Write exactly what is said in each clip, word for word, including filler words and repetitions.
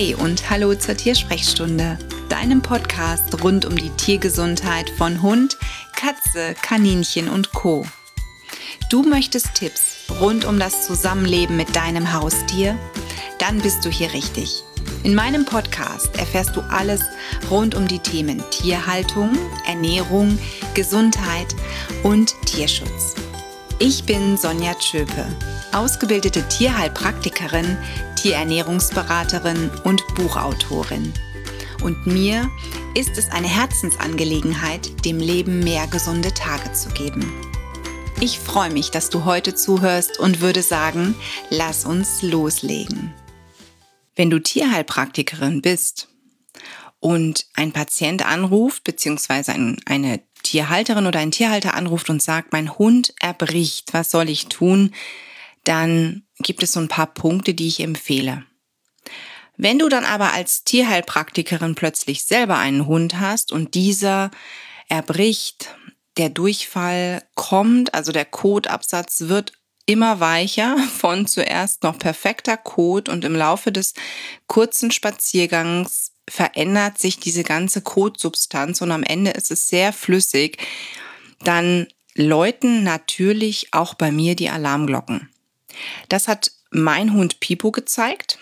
Hey und hallo zur Tiersprechstunde, deinem Podcast rund um die Tiergesundheit von Hund, Katze, Kaninchen und Co. Du möchtest Tipps rund um das Zusammenleben mit deinem Haustier? Dann bist du hier richtig. In meinem Podcast erfährst du alles rund um die Themen Tierhaltung, Ernährung, Gesundheit und Tierschutz. Ich bin Sonja Tschöpe, ausgebildete Tierheilpraktikerin, Tierernährungsberaterin und Buchautorin. Und mir ist es eine Herzensangelegenheit, dem Leben mehr gesunde Tage zu geben. Ich freue mich, dass du heute zuhörst und würde sagen, lass uns loslegen. Wenn du Tierheilpraktikerin bist und ein Patient anruft, beziehungsweise ein, eine Tierhalterin oder ein Tierhalter anruft und sagt, mein Hund erbricht, was soll ich tun? Dann gibt es so ein paar Punkte, die ich empfehle. Wenn du dann aber als Tierheilpraktikerin plötzlich selber einen Hund hast und dieser erbricht, der Durchfall kommt, also der Kotabsatz wird immer weicher, von zuerst noch perfekter Kot und im Laufe des kurzen Spaziergangs verändert sich diese ganze Kotsubstanz und am Ende ist es sehr flüssig, dann läuten natürlich auch bei mir die Alarmglocken. Das hat mein Hund Pipo gezeigt.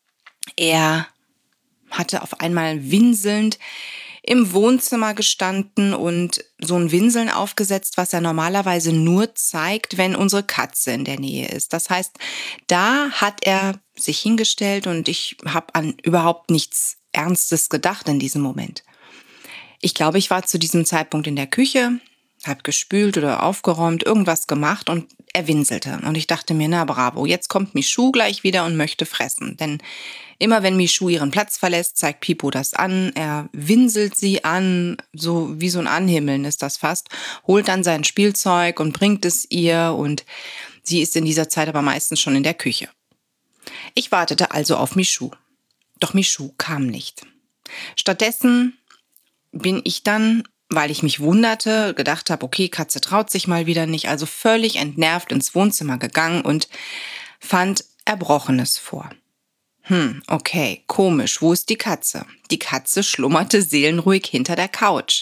Er hatte auf einmal winselnd im Wohnzimmer gestanden und so ein Winseln aufgesetzt, was er normalerweise nur zeigt, wenn unsere Katze in der Nähe ist. Das heißt, da hat er sich hingestellt und ich habe an überhaupt nichts Ernstes gedacht in diesem Moment. Ich glaube, ich war zu diesem Zeitpunkt in der Küche, habe gespült oder aufgeräumt, irgendwas gemacht und er winselte. Und ich dachte mir, na bravo, jetzt kommt Michou gleich wieder und möchte fressen. Denn immer wenn Michou ihren Platz verlässt, zeigt Pipo das an. Er winselt sie an, so wie so ein Anhimmeln ist das fast, holt dann sein Spielzeug und bringt es ihr und sie ist in dieser Zeit aber meistens schon in der Küche. Ich wartete also auf Michou. Doch Michou kam nicht. Stattdessen bin ich dann, weil ich mich wunderte, gedacht habe, okay, Katze traut sich mal wieder nicht, also völlig entnervt ins Wohnzimmer gegangen und fand Erbrochenes vor. Hm, okay, komisch, wo ist die Katze? Die Katze schlummerte seelenruhig hinter der Couch.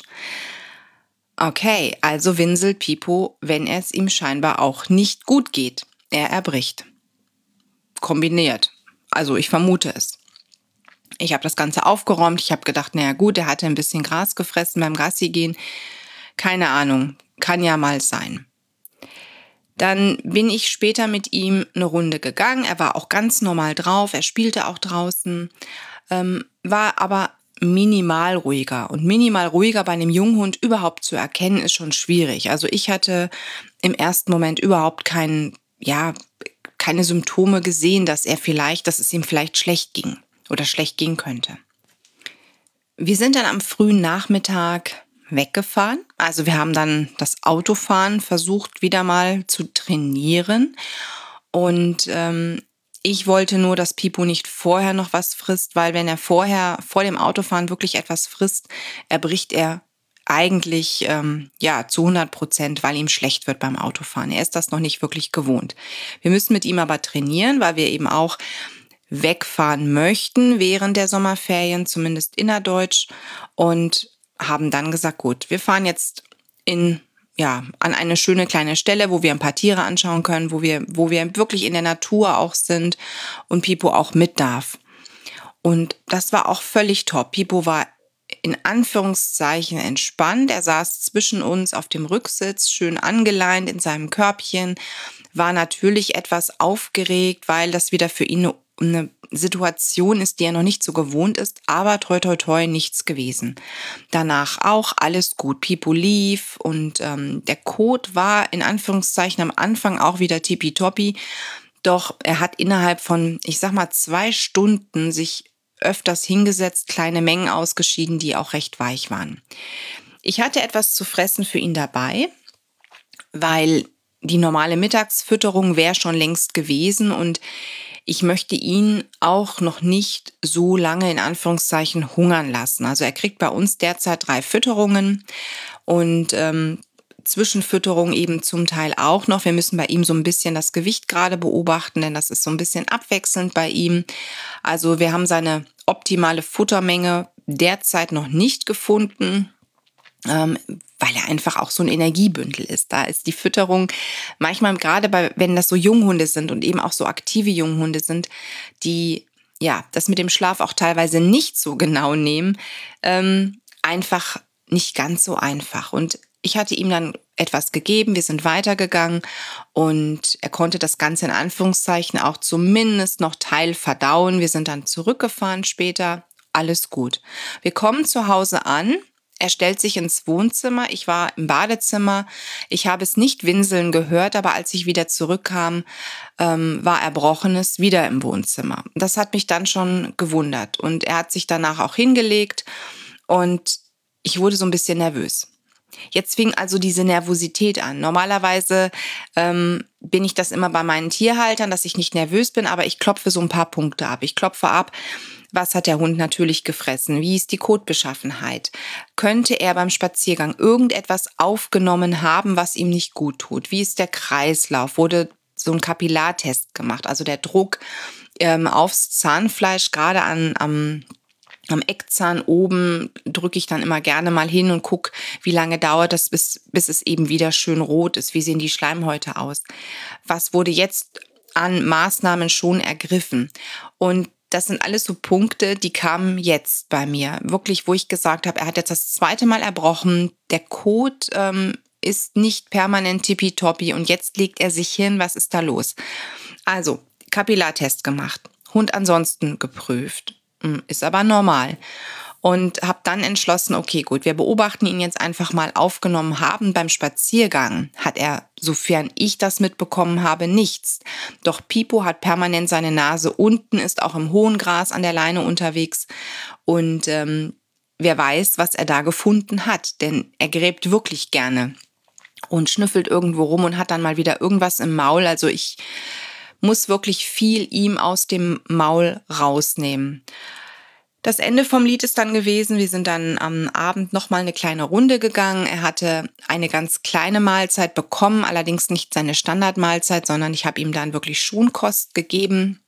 Okay, also winselt Pipo, wenn es ihm scheinbar auch nicht gut geht. Er erbricht. Kombiniert. Also ich vermute es. Ich habe das Ganze aufgeräumt. Ich habe gedacht, naja gut, er hatte ein bisschen Gras gefressen beim Gassi gehen. Keine Ahnung, kann ja mal sein. Dann bin ich später mit ihm eine Runde gegangen. Er war auch ganz normal drauf. Er spielte auch draußen, ähm, war aber minimal ruhiger. Und minimal ruhiger bei einem Junghund überhaupt zu erkennen, ist schon schwierig. Also ich hatte im ersten Moment überhaupt keinen, ja, keine Symptome gesehen, dass er vielleicht, dass es ihm vielleicht schlecht ging oder schlecht gehen könnte. Wir sind dann am frühen Nachmittag weggefahren. Also wir haben dann das Autofahren versucht wieder mal zu trainieren. Und ähm, ich wollte nur, dass Pipo nicht vorher noch was frisst, weil wenn er vorher vor dem Autofahren wirklich etwas frisst, erbricht er eigentlich ähm, ja zu hundert Prozent, weil ihm schlecht wird beim Autofahren. Er ist das noch nicht wirklich gewohnt. Wir müssen mit ihm aber trainieren, weil wir eben auch wegfahren möchten während der Sommerferien, zumindest innerdeutsch, und haben dann gesagt, gut, wir fahren jetzt in ja an eine schöne kleine Stelle, wo wir ein paar Tiere anschauen können, wo wir wo wir wirklich in der Natur auch sind und Pipo auch mit darf. Und das war auch völlig top. Pipo war in Anführungszeichen entspannt. Er saß zwischen uns auf dem Rücksitz, schön angeleint in seinem Körbchen, war natürlich etwas aufgeregt, weil das wieder für ihn eine eine Situation ist, die er noch nicht so gewohnt ist, aber toi toi toi nichts gewesen. Danach auch alles gut. Pipo lief und ähm, der Kot war in Anführungszeichen am Anfang auch wieder tippitoppi, doch er hat innerhalb von, ich sag mal, zwei Stunden sich öfters hingesetzt, kleine Mengen ausgeschieden, die auch recht weich waren. Ich hatte etwas zu fressen für ihn dabei, weil die normale Mittagsfütterung wäre schon längst gewesen und ich möchte ihn auch noch nicht so lange in Anführungszeichen hungern lassen. Also er kriegt bei uns derzeit drei Fütterungen und ähm, Zwischenfütterung eben zum Teil auch noch. Wir müssen bei ihm so ein bisschen das Gewicht gerade beobachten, denn das ist so ein bisschen abwechselnd bei ihm. Also wir haben seine optimale Futtermenge derzeit noch nicht gefunden, ähm, weil er einfach auch so ein Energiebündel ist. Da ist die Fütterung manchmal, gerade bei, wenn das so Junghunde sind und eben auch so aktive Junghunde sind, die ja das mit dem Schlaf auch teilweise nicht so genau nehmen, ähm, einfach nicht ganz so einfach. Und ich hatte ihm dann etwas gegeben, wir sind weitergegangen und er konnte das Ganze in Anführungszeichen auch zumindest noch Teil verdauen. Wir sind dann zurückgefahren später, alles gut. Wir kommen zu Hause an. Er stellt sich ins Wohnzimmer. Ich war im Badezimmer. Ich habe es nicht winseln gehört, aber als ich wieder zurückkam, ähm, war Erbrochenes wieder im Wohnzimmer. Das hat mich dann schon gewundert. Und er hat sich danach auch hingelegt und ich wurde so ein bisschen nervös. Jetzt fing also diese Nervosität an. Normalerweise ähm, bin ich das immer bei meinen Tierhaltern, dass ich nicht nervös bin, aber ich klopfe so ein paar Punkte ab. Ich klopfe ab, was hat der Hund natürlich gefressen? Wie ist die Kotbeschaffenheit? Könnte er beim Spaziergang irgendetwas aufgenommen haben, was ihm nicht gut tut? Wie ist der Kreislauf? Wurde so ein Kapillartest gemacht? Also der Druck ähm, aufs Zahnfleisch, gerade an, am Am Eckzahn oben drücke ich dann immer gerne mal hin und gucke, wie lange dauert das, bis, bis es eben wieder schön rot ist. Wie sehen die Schleimhäute aus? Was wurde jetzt an Maßnahmen schon ergriffen? Und das sind alles so Punkte, die kamen jetzt bei mir. Wirklich, wo ich gesagt habe, er hat jetzt das zweite Mal erbrochen. Der Kot ähm, ist nicht permanent tippitoppi und jetzt legt er sich hin. Was ist da los? Also, Kapillartest gemacht. Hund ansonsten geprüft. Ist aber normal. Und habe dann entschlossen, okay, gut, wir beobachten ihn jetzt einfach mal. Aufgenommen haben beim Spaziergang hat er, sofern ich das mitbekommen habe, nichts. Doch Pipo hat permanent seine Nase unten, ist auch im hohen Gras an der Leine unterwegs. Und ähm, wer weiß, was er da gefunden hat. Denn er gräbt wirklich gerne und schnüffelt irgendwo rum und hat dann mal wieder irgendwas im Maul. Also ich muss wirklich viel ihm aus dem Maul rausnehmen. Das Ende vom Lied ist dann gewesen, wir sind dann am Abend nochmal eine kleine Runde gegangen. Er hatte eine ganz kleine Mahlzeit bekommen, allerdings nicht seine Standardmahlzeit, sondern ich habe ihm dann wirklich Schonkost gegeben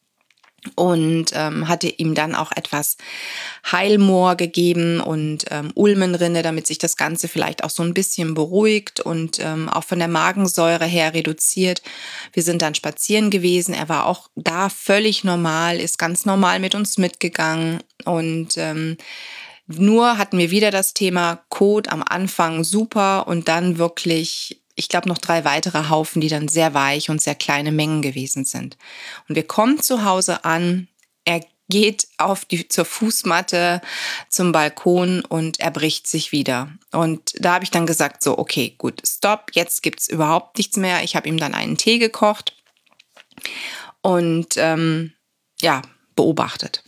und ähm, hatte ihm dann auch etwas Heilmoor gegeben und ähm, Ulmenrinne, damit sich das Ganze vielleicht auch so ein bisschen beruhigt und ähm, auch von der Magensäure her reduziert. Wir sind dann spazieren gewesen. Er war auch da völlig normal, ist ganz normal mit uns mitgegangen und ähm, nur hatten wir wieder das Thema Kot am Anfang super und dann wirklich, ich glaube, noch drei weitere Haufen, die dann sehr weich und sehr kleine Mengen gewesen sind. Und wir kommen zu Hause an, er geht auf die, zur Fußmatte zum Balkon und er bricht sich wieder. Und da habe ich dann gesagt, so, okay, gut, stopp, jetzt gibt's überhaupt nichts mehr. Ich habe ihm dann einen Tee gekocht und ähm, ja, beobachtet.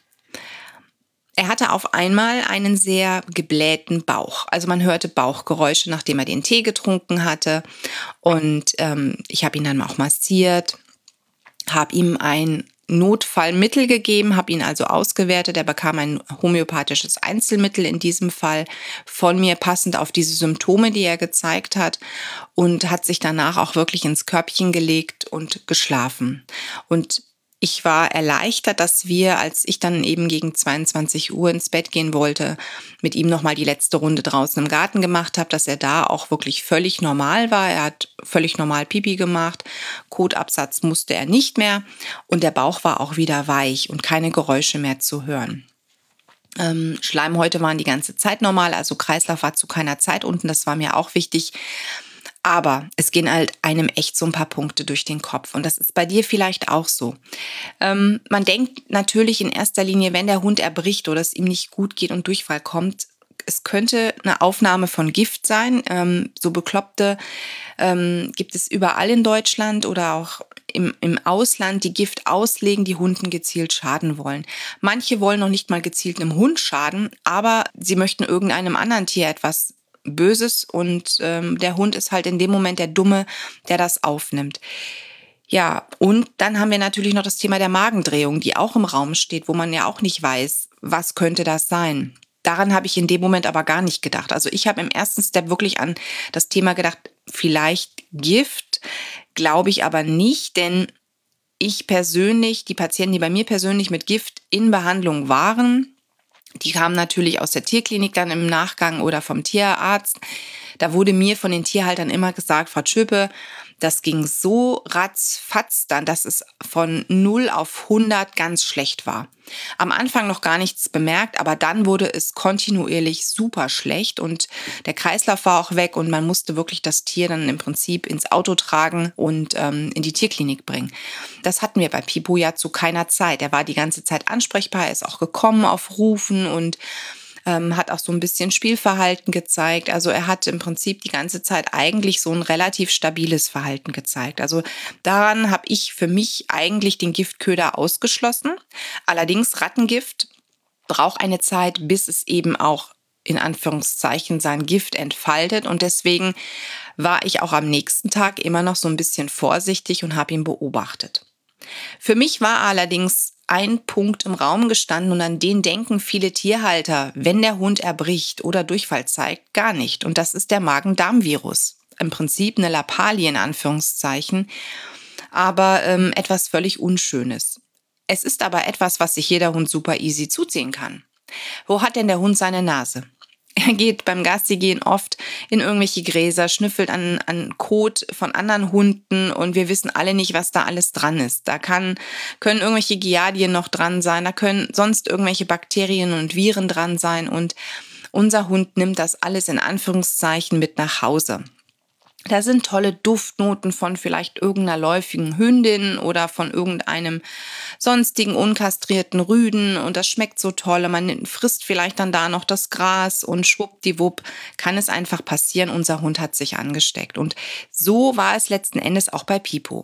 Er hatte auf einmal einen sehr geblähten Bauch. Also man hörte Bauchgeräusche, nachdem er den Tee getrunken hatte. Und ähm, ich habe ihn dann auch massiert, habe ihm ein Notfallmittel gegeben, habe ihn also ausgewertet. Er bekam ein homöopathisches Einzelmittel in diesem Fall von mir, passend auf diese Symptome, die er gezeigt hat, und hat sich danach auch wirklich ins Körbchen gelegt und geschlafen. Und ich war erleichtert, dass wir, als ich dann eben gegen zweiundzwanzig Uhr ins Bett gehen wollte, mit ihm nochmal die letzte Runde draußen im Garten gemacht habe, dass er da auch wirklich völlig normal war. Er hat völlig normal Pipi gemacht, Kotabsatz musste er nicht mehr und der Bauch war auch wieder weich und keine Geräusche mehr zu hören. Ähm, Schleimhäute waren die ganze Zeit normal, also Kreislauf war zu keiner Zeit unten, das war mir auch wichtig. Aber es gehen halt einem echt so ein paar Punkte durch den Kopf. Und das ist bei dir vielleicht auch so. Ähm, man denkt natürlich in erster Linie, wenn der Hund erbricht oder es ihm nicht gut geht und Durchfall kommt, es könnte eine Aufnahme von Gift sein. Ähm, so Bekloppte ähm, gibt es überall in Deutschland oder auch im, im Ausland, die Gift auslegen, die Hunden gezielt schaden wollen. Manche wollen noch nicht mal gezielt einem Hund schaden, aber sie möchten irgendeinem anderen Tier etwas Böses und ähm, der Hund ist halt in dem Moment der Dumme, der das aufnimmt. Ja, und dann haben wir natürlich noch das Thema der Magendrehung, die auch im Raum steht, wo man ja auch nicht weiß, was könnte das sein. Daran habe ich in dem Moment aber gar nicht gedacht. Also ich habe im ersten Step wirklich an das Thema gedacht, vielleicht Gift, glaube ich aber nicht, denn ich persönlich, die Patienten, die bei mir persönlich mit Gift in Behandlung waren, Die kamen natürlich aus der Tierklinik dann im Nachgang oder vom Tierarzt. Da wurde mir von den Tierhaltern immer gesagt, Frau Tschöpe, das ging so ratzfatz dann, dass es von null auf hundert ganz schlecht war. Am Anfang noch gar nichts bemerkt, aber dann wurde es kontinuierlich super schlecht und der Kreislauf war auch weg und man musste wirklich das Tier dann im Prinzip ins Auto tragen und ähm, in die Tierklinik bringen. Das hatten wir bei Pipo ja zu keiner Zeit. Er war die ganze Zeit ansprechbar, er ist auch gekommen auf Rufen und Ähm, hat auch so ein bisschen Spielverhalten gezeigt. Also er hat im Prinzip die ganze Zeit eigentlich so ein relativ stabiles Verhalten gezeigt. Also daran habe ich für mich eigentlich den Giftköder ausgeschlossen. Allerdings Rattengift braucht eine Zeit, bis es eben auch in Anführungszeichen sein Gift entfaltet. Und deswegen war ich auch am nächsten Tag immer noch so ein bisschen vorsichtig und habe ihn beobachtet. Für mich war allerdings ein Punkt im Raum gestanden und an den denken viele Tierhalter, wenn der Hund erbricht oder Durchfall zeigt, gar nicht. Und das ist der Magen-Darm-Virus. Im Prinzip eine Lappalie in Anführungszeichen, aber ähm, etwas völlig Unschönes. Es ist aber etwas, was sich jeder Hund super easy zuziehen kann. Wo hat denn der Hund seine Nase? Er geht beim Gassigehen oft in irgendwelche Gräser, schnüffelt an, an Kot von anderen Hunden und wir wissen alle nicht, was da alles dran ist. Da kann, können irgendwelche Giardien noch dran sein, da können sonst irgendwelche Bakterien und Viren dran sein und unser Hund nimmt das alles in Anführungszeichen mit nach Hause. Da sind tolle Duftnoten von vielleicht irgendeiner läufigen Hündin oder von irgendeinem sonstigen unkastrierten Rüden und das schmeckt so toll. Man frisst vielleicht dann da noch das Gras und schwuppdiwupp kann es einfach passieren, unser Hund hat sich angesteckt. Und so war es letzten Endes auch bei Pipo.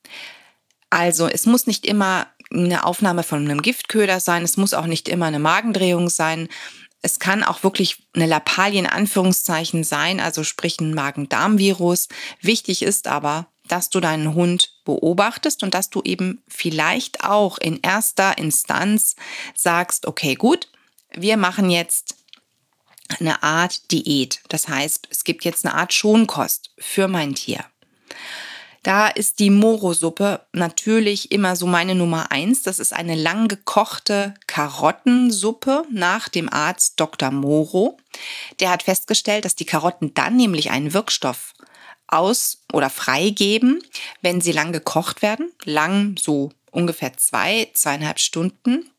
Also es muss nicht immer eine Aufnahme von einem Giftköder sein, es muss auch nicht immer eine Magendrehung sein. Es kann auch wirklich eine Lappalie in Anführungszeichen sein, also sprich ein Magen-Darm-Virus. Wichtig ist aber, dass du deinen Hund beobachtest und dass du eben vielleicht auch in erster Instanz sagst, okay, gut, wir machen jetzt eine Art Diät. Das heißt, es gibt jetzt eine Art Schonkost für mein Tier. Da ist die Moro-Suppe natürlich immer so meine Nummer eins. Das ist eine lang gekochte Karottensuppe nach dem Arzt Doktor Moro. Der hat festgestellt, dass die Karotten dann nämlich einen Wirkstoff aus- oder freigeben, wenn sie lang gekocht werden. Lang, so ungefähr zwei, zweieinhalb Stunden.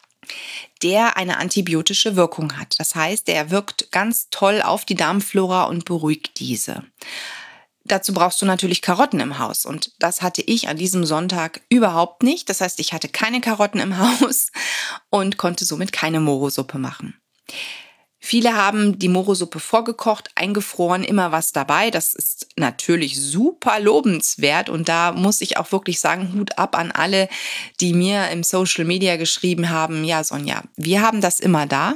Der eine antibiotische Wirkung hat. Das heißt, er wirkt ganz toll auf die Darmflora und beruhigt diese. Dazu brauchst du natürlich Karotten im Haus und das hatte ich an diesem Sonntag überhaupt nicht. Das heißt, ich hatte keine Karotten im Haus und konnte somit keine Moro-Suppe machen. Viele haben die Moro-Suppe vorgekocht, eingefroren, immer was dabei. Das ist natürlich super lobenswert und da muss ich auch wirklich sagen, Hut ab an alle, die mir im Social Media geschrieben haben, ja Sonja, wir haben das immer da.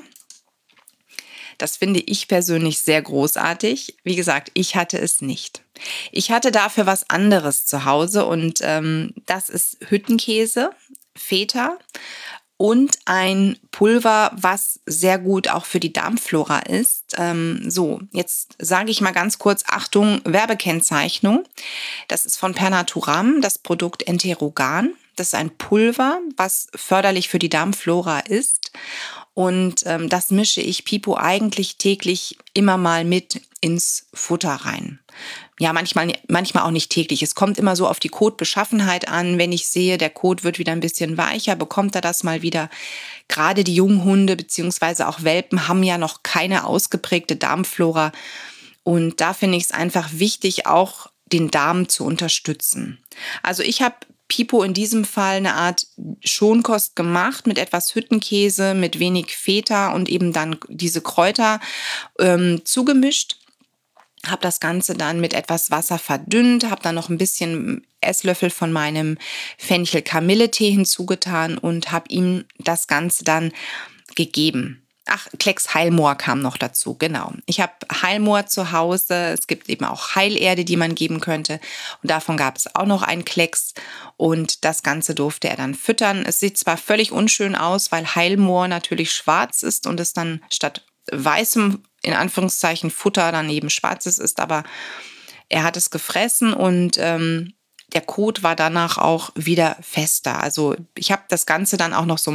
Das finde ich persönlich sehr großartig. Wie gesagt, ich hatte es nicht. Ich hatte dafür was anderes zu Hause und ähm, das ist Hüttenkäse, Feta und ein Pulver, was sehr gut auch für die Darmflora ist. Ähm, so, jetzt sage ich mal ganz kurz, Achtung, Werbekennzeichnung. Das ist von Pernaturam, das Produkt Enterogan. Das ist ein Pulver, was förderlich für die Darmflora ist. Und ähm, das mische ich Pipo eigentlich täglich immer mal mit ins Futter rein. Ja, manchmal, manchmal auch nicht täglich. Es kommt immer so auf die Kotbeschaffenheit an. Wenn ich sehe, der Kot wird wieder ein bisschen weicher, bekommt er das mal wieder. Gerade die Junghunde bzw. auch Welpen haben ja noch keine ausgeprägte Darmflora. Und da finde ich es einfach wichtig, auch den Darm zu unterstützen. Also ich habe Pipo in diesem Fall eine Art Schonkost gemacht mit etwas Hüttenkäse, mit wenig Feta und eben dann diese Kräuter ähm, zugemischt. Habe das Ganze dann mit etwas Wasser verdünnt, habe dann noch ein bisschen Esslöffel von meinem Fenchel-Kamille-Tee hinzugetan und habe ihm das Ganze dann gegeben. Ach, Klecks Heilmoor kam noch dazu, genau. Ich habe Heilmoor zu Hause. Es gibt eben auch Heilerde, die man geben könnte. Und davon gab es auch noch einen Klecks. Und das Ganze durfte er dann füttern. Es sieht zwar völlig unschön aus, weil Heilmoor natürlich schwarz ist und es dann statt weißem, in Anführungszeichen, Futter dann eben schwarzes ist. Aber er hat es gefressen und ähm, der Kot war danach auch wieder fester. Also ich habe das Ganze dann auch noch so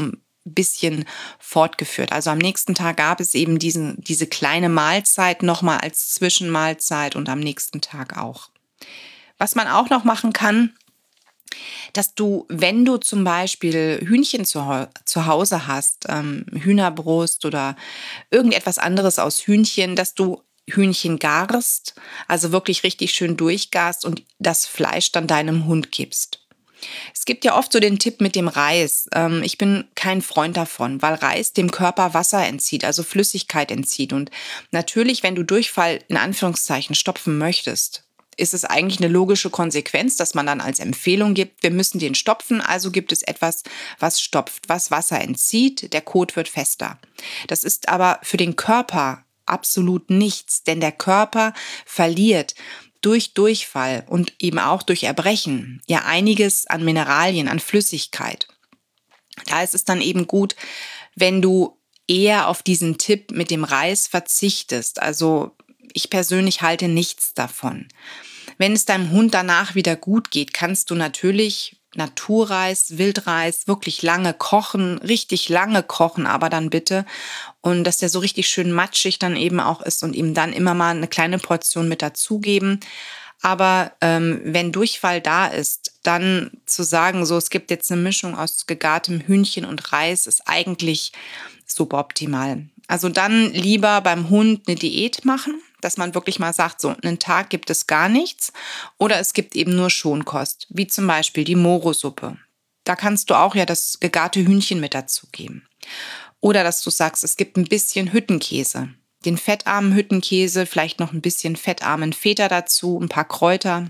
bisschen fortgeführt. Also am nächsten Tag gab es eben diesen, diese kleine Mahlzeit nochmal als Zwischenmahlzeit und am nächsten Tag auch. Was man auch noch machen kann, dass du, wenn du zum Beispiel Hühnchen zu, zu Hause hast, ähm, Hühnerbrust oder irgendetwas anderes aus Hühnchen, dass du Hühnchen garst, also wirklich richtig schön durchgarst und das Fleisch dann deinem Hund gibst. Es gibt ja oft so den Tipp mit dem Reis. Ähm, ich bin kein Freund davon, weil Reis dem Körper Wasser entzieht, also Flüssigkeit entzieht. Und natürlich, wenn du Durchfall in Anführungszeichen stopfen möchtest, ist es eigentlich eine logische Konsequenz, dass man dann als Empfehlung gibt, wir müssen den stopfen, also gibt es etwas, was stopft, was Wasser entzieht, der Kot wird fester. Das ist aber für den Körper absolut nichts, denn der Körper verliert durch Durchfall und eben auch durch Erbrechen ja einiges an Mineralien, an Flüssigkeit. Da ist es dann eben gut, wenn du eher auf diesen Tipp mit dem Reis verzichtest. Also ich persönlich halte nichts davon. Wenn es deinem Hund danach wieder gut geht, kannst du natürlich Naturreis, Wildreis wirklich lange kochen, richtig lange kochen, aber dann bitte. Und dass der so richtig schön matschig dann eben auch ist und ihm dann immer mal eine kleine Portion mit dazugeben. Aber ähm, wenn Durchfall da ist, dann zu sagen, so es gibt jetzt eine Mischung aus gegartem Hühnchen und Reis, ist eigentlich suboptimal. Also dann lieber beim Hund eine Diät machen, dass man wirklich mal sagt, so einen Tag gibt es gar nichts oder es gibt eben nur Schonkost, wie zum Beispiel die Moro-Suppe. Da kannst du auch ja das gegarte Hühnchen mit dazugeben. Oder dass du sagst, es gibt ein bisschen Hüttenkäse. Den fettarmen Hüttenkäse, vielleicht noch ein bisschen fettarmen Feta dazu, ein paar Kräuter.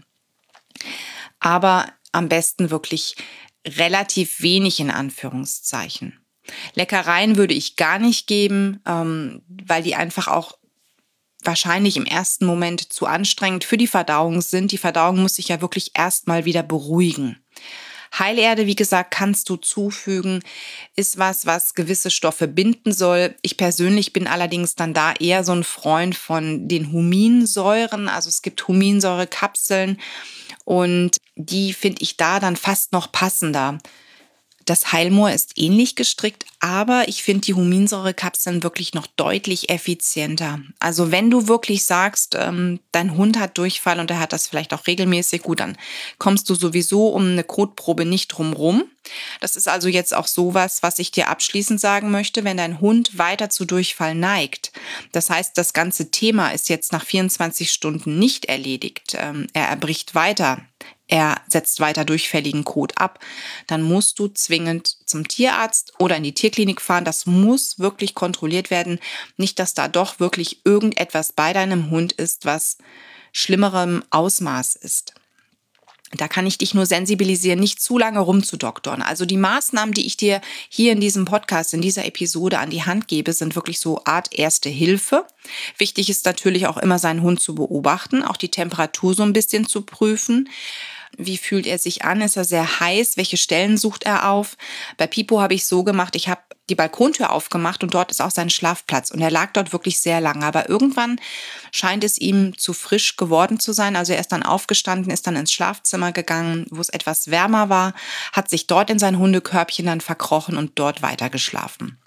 Aber am besten wirklich relativ wenig in Anführungszeichen. Leckereien würde ich gar nicht geben, ähm, weil die einfach auch wahrscheinlich im ersten Moment zu anstrengend für die Verdauung sind. Die Verdauung muss sich ja wirklich erstmal wieder beruhigen. Heilerde, wie gesagt, kannst du zufügen, ist was, was gewisse Stoffe binden soll. Ich persönlich bin allerdings dann da eher so ein Freund von den Huminsäuren. Also es gibt Huminsäurekapseln und die finde ich da dann fast noch passender. Das Heilmoor ist ähnlich gestrickt, aber ich finde die Huminsäurekapseln wirklich noch deutlich effizienter. Also wenn du wirklich sagst, ähm, dein Hund hat Durchfall und er hat das vielleicht auch regelmäßig, gut, dann kommst du sowieso um eine Kotprobe nicht drumrum. Das ist also jetzt auch sowas, was ich dir abschließend sagen möchte, wenn dein Hund weiter zu Durchfall neigt. Das heißt, das ganze Thema ist jetzt nach vierundzwanzig Stunden nicht erledigt. Ähm, er erbricht weiter. Er setzt weiter durchfälligen Kot ab, dann musst du zwingend zum Tierarzt oder in die Tierklinik fahren. Das muss wirklich kontrolliert werden. Nicht, dass da doch wirklich irgendetwas bei deinem Hund ist, was schlimmerem Ausmaß ist. Da kann ich dich nur sensibilisieren, nicht zu lange rumzudoktern. Also die Maßnahmen, die ich dir hier in diesem Podcast, in dieser Episode an die Hand gebe, sind wirklich so Art Erste Hilfe. Wichtig ist natürlich auch immer, seinen Hund zu beobachten, auch die Temperatur so ein bisschen zu prüfen. Wie fühlt er sich an? Ist er sehr heiß? Welche Stellen sucht er auf? Bei Pipo habe ich so gemacht, ich habe die Balkontür aufgemacht und dort ist auch sein Schlafplatz. Und er lag dort wirklich sehr lange. Aber irgendwann scheint es ihm zu frisch geworden zu sein. Also er ist dann aufgestanden, ist dann ins Schlafzimmer gegangen, wo es etwas wärmer war, hat sich dort in sein Hundekörbchen dann verkrochen und dort weiter geschlafen.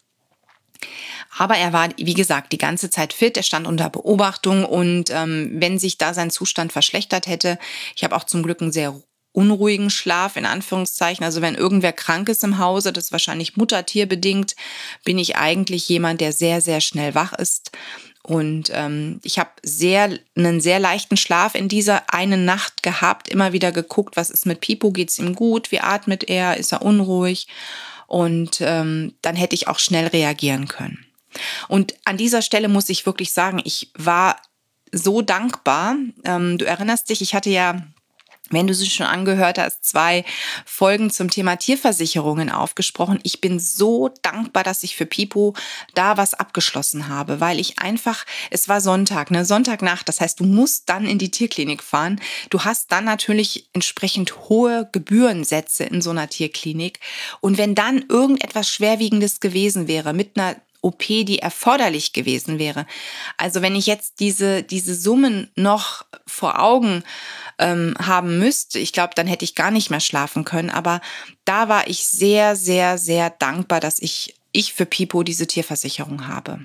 Aber er war, wie gesagt, die ganze Zeit fit, er stand unter Beobachtung und ähm, wenn sich da sein Zustand verschlechtert hätte, ich habe auch zum Glück einen sehr unruhigen Schlaf, in Anführungszeichen, also wenn irgendwer krank ist im Hause, das ist wahrscheinlich muttertierbedingt, bin ich eigentlich jemand, der sehr, sehr schnell wach ist. Und ähm, ich habe sehr einen sehr leichten Schlaf in dieser einen Nacht gehabt, immer wieder geguckt, was ist mit Pipo, geht's ihm gut, wie atmet er, ist er unruhig? Und ähm, dann hätte ich auch schnell reagieren können. Und an dieser Stelle muss ich wirklich sagen, ich war so dankbar. Ähm, du erinnerst dich, ich hatte ja, wenn du sie schon angehört hast, zwei Folgen zum Thema Tierversicherungen aufgesprochen. Ich bin so dankbar, dass ich für Pipo da was abgeschlossen habe, weil ich einfach, es war Sonntag, ne, Sonntagnacht, das heißt, du musst dann in die Tierklinik fahren. Du hast dann natürlich entsprechend hohe Gebührensätze in so einer Tierklinik. Und wenn dann irgendetwas Schwerwiegendes gewesen wäre mit einer O P, die erforderlich gewesen wäre. Also wenn ich jetzt diese, diese Summen noch vor Augen ähm, haben müsste, ich glaube, dann hätte ich gar nicht mehr schlafen können. Aber da war ich sehr, sehr, sehr dankbar, dass ich ich für Pipo diese Tierversicherung habe.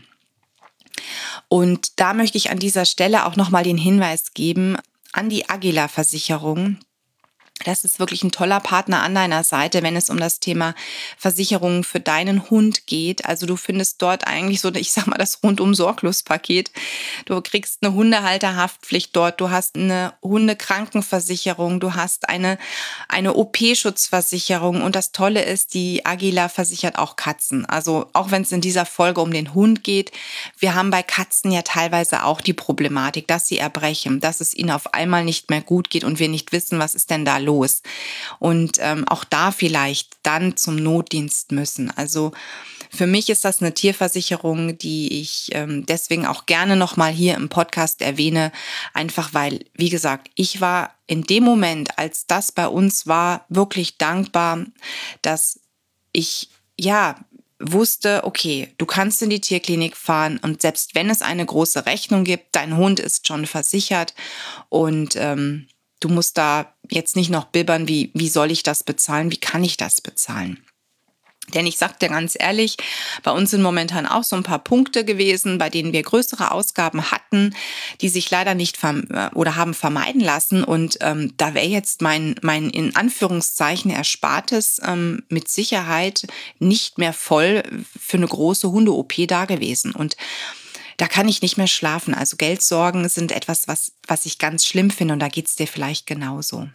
Und da möchte ich an dieser Stelle auch nochmal den Hinweis geben an die Agila-Versicherung. Das ist wirklich ein toller Partner an deiner Seite, wenn es um das Thema Versicherungen für deinen Hund geht. Also du findest dort eigentlich so, ich sag mal, das Rundum-Sorglos-Paket. Du kriegst eine Hundehalterhaftpflicht dort, du hast eine Hundekrankenversicherung, du hast eine, eine O P-Schutzversicherung und das Tolle ist, die Agila versichert auch Katzen. Also auch wenn es in dieser Folge um den Hund geht, wir haben bei Katzen ja teilweise auch die Problematik, dass sie erbrechen, dass es ihnen auf einmal nicht mehr gut geht und wir nicht wissen, was ist denn da los. Und ähm, auch da vielleicht dann zum Notdienst müssen. Also für mich ist das eine Tierversicherung, die ich ähm, deswegen auch gerne nochmal hier im Podcast erwähne. Einfach weil, wie gesagt, ich war in dem Moment, als das bei uns war, wirklich dankbar, dass ich, ja, wusste, okay, du kannst in die Tierklinik fahren und selbst wenn es eine große Rechnung gibt, dein Hund ist schon versichert und ähm, du musst da jetzt nicht noch bibbern, wie, wie soll ich das bezahlen, wie kann ich das bezahlen? Denn ich sag dir ganz ehrlich, bei uns sind momentan auch so ein paar Punkte gewesen, bei denen wir größere Ausgaben hatten, die sich leider nicht verm- oder haben vermeiden lassen. Und ähm, da wäre jetzt mein, mein in Anführungszeichen Erspartes ähm, mit Sicherheit nicht mehr voll für eine große Hunde-O P da gewesen. Und da kann ich nicht mehr schlafen. Also Geldsorgen sind etwas, was, was ich ganz schlimm finde und da geht's dir vielleicht genauso.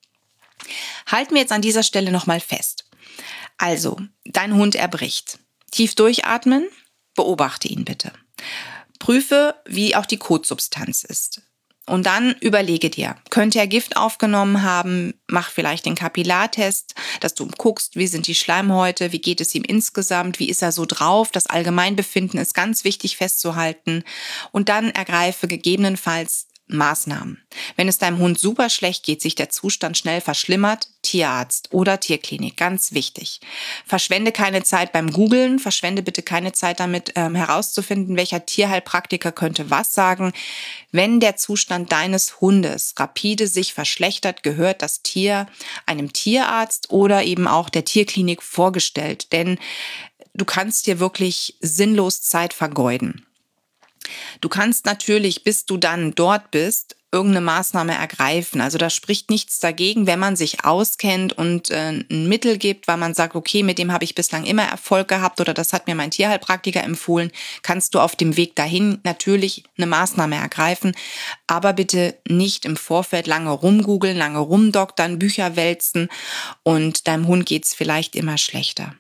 Halten wir jetzt an dieser Stelle nochmal fest. Also, dein Hund erbricht. Tief durchatmen, beobachte ihn bitte. Prüfe, wie auch die Kotsubstanz ist. Und dann überlege dir, könnte er Gift aufgenommen haben? Mach vielleicht den Kapillartest, dass du guckst, wie sind die Schleimhäute, wie geht es ihm insgesamt, wie ist er so drauf? Das Allgemeinbefinden ist ganz wichtig festzuhalten. Und dann ergreife gegebenenfalls Maßnahmen. Wenn es deinem Hund super schlecht geht, sich der Zustand schnell verschlimmert, Tierarzt oder Tierklinik, ganz wichtig. Verschwende keine Zeit beim Googlen, verschwende bitte keine Zeit damit, ähm, herauszufinden, welcher Tierheilpraktiker könnte was sagen. Wenn der Zustand deines Hundes rapide sich verschlechtert, gehört das Tier einem Tierarzt oder eben auch der Tierklinik vorgestellt, denn du kannst dir wirklich sinnlos Zeit vergeuden. Du kannst natürlich, bis du dann dort bist, irgendeine Maßnahme ergreifen. Also da spricht nichts dagegen, wenn man sich auskennt und äh, ein Mittel gibt, weil man sagt, okay, mit dem habe ich bislang immer Erfolg gehabt oder das hat mir mein Tierheilpraktiker empfohlen, kannst du auf dem Weg dahin natürlich eine Maßnahme ergreifen, aber bitte nicht im Vorfeld lange rumgoogeln, lange rumdoktern, Bücher wälzen und deinem Hund geht's vielleicht immer schlechter.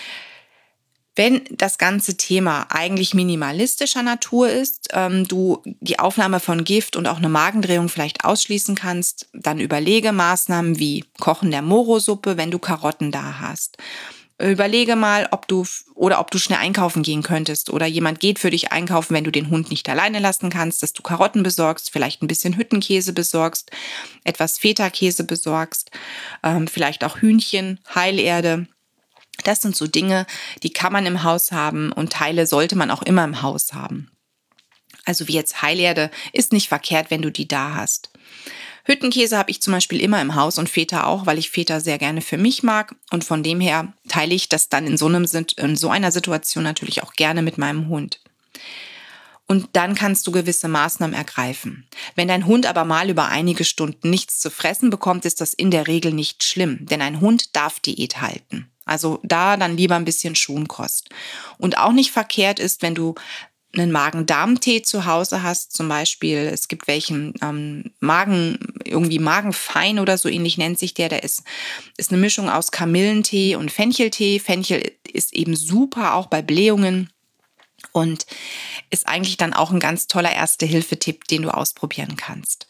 Wenn das ganze Thema eigentlich minimalistischer Natur ist, ähm, du die Aufnahme von Gift und auch eine Magendrehung vielleicht ausschließen kannst, dann überlege Maßnahmen wie Kochen der Moro-Suppe, wenn du Karotten da hast. Überlege mal, ob du oder ob du schnell einkaufen gehen könntest oder jemand geht für dich einkaufen, wenn du den Hund nicht alleine lassen kannst, dass du Karotten besorgst, vielleicht ein bisschen Hüttenkäse besorgst, etwas Feta-Käse besorgst, ähm, vielleicht auch Hühnchen, Heilerde. Das sind so Dinge, die kann man im Haus haben und Teile sollte man auch immer im Haus haben. Also wie jetzt Heilerde ist nicht verkehrt, wenn du die da hast. Hüttenkäse habe ich zum Beispiel immer im Haus und Feta auch, weil ich Feta sehr gerne für mich mag. Und von dem her teile ich das dann in so, einem, in so einer Situation natürlich auch gerne mit meinem Hund. Und dann kannst du gewisse Maßnahmen ergreifen. Wenn dein Hund aber mal über einige Stunden nichts zu fressen bekommt, ist das in der Regel nicht schlimm, denn ein Hund darf Diät halten. Also da dann lieber ein bisschen Schonkost. Und auch nicht verkehrt ist, wenn du einen Magen-Darm-Tee zu Hause hast, zum Beispiel, es gibt welchen ähm, Magen, irgendwie Magenfein oder so ähnlich nennt sich der, der ist, ist eine Mischung aus Kamillentee und Fencheltee. Fenchel ist eben super auch bei Blähungen und ist eigentlich dann auch ein ganz toller Erste-Hilfe-Tipp, den du ausprobieren kannst.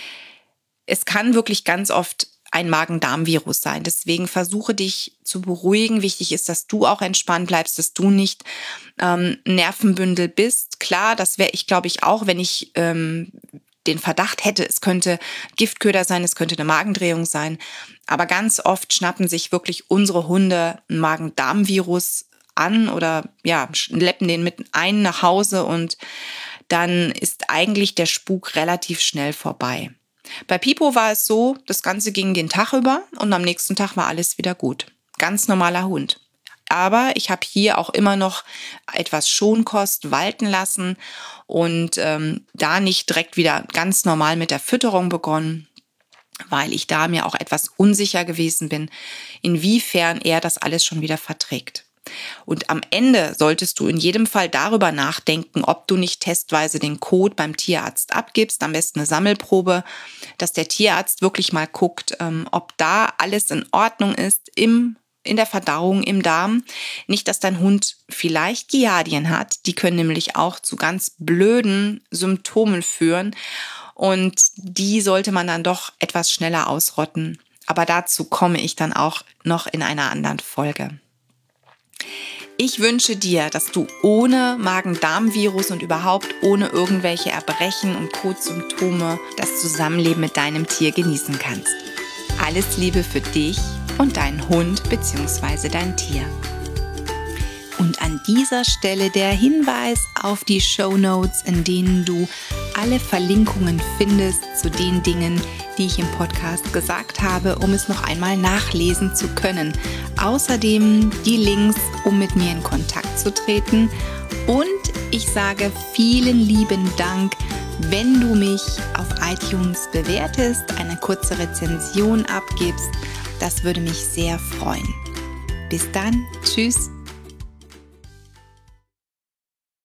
Es kann wirklich ganz oft ein Magen-Darm-Virus sein. Deswegen versuche dich zu beruhigen. Wichtig ist, dass du auch entspannt bleibst, dass du nicht ähm, Nervenbündel bist. Klar, das wäre ich, glaube ich, auch, wenn ich ähm, den Verdacht hätte, es könnte Giftköder sein, es könnte eine Magendrehung sein. Aber ganz oft schnappen sich wirklich unsere Hunde ein Magen-Darm-Virus an oder ja, schleppen den mit ein nach Hause und dann ist eigentlich der Spuk relativ schnell vorbei. Bei Pipo war es so, das Ganze ging den Tag über und am nächsten Tag war alles wieder gut. Ganz normaler Hund. aber ich habe hier auch immer noch etwas Schonkost walten lassen und ähm, da nicht direkt wieder ganz normal mit der Fütterung begonnen, weil ich da mir auch etwas unsicher gewesen bin, inwiefern er das alles schon wieder verträgt. Und am Ende solltest du in jedem Fall darüber nachdenken, ob du nicht testweise den Kot beim Tierarzt abgibst, am besten eine Sammelprobe, dass der Tierarzt wirklich mal guckt, ob da alles in Ordnung ist im, in der Verdauung, im Darm. Nicht, dass dein Hund vielleicht Giardien hat, die können nämlich auch zu ganz blöden Symptomen führen und die sollte man dann doch etwas schneller ausrotten. Aber dazu komme ich dann auch noch in einer anderen Folge. Ich wünsche dir, dass du ohne Magen-Darm-Virus und überhaupt ohne irgendwelche Erbrechen und Kotsymptome das Zusammenleben mit deinem Tier genießen kannst. Alles Liebe für dich und deinen Hund bzw. dein Tier. Und an dieser Stelle der Hinweis auf die Shownotes, in denen du alle Verlinkungen findest zu den Dingen, die ich im Podcast gesagt habe, um es noch einmal nachlesen zu können. Außerdem die Links, um mit mir in Kontakt zu treten. Und ich sage vielen lieben Dank, wenn du mich auf iTunes bewertest, eine kurze Rezension abgibst. Das würde mich sehr freuen. Bis dann, tschüss.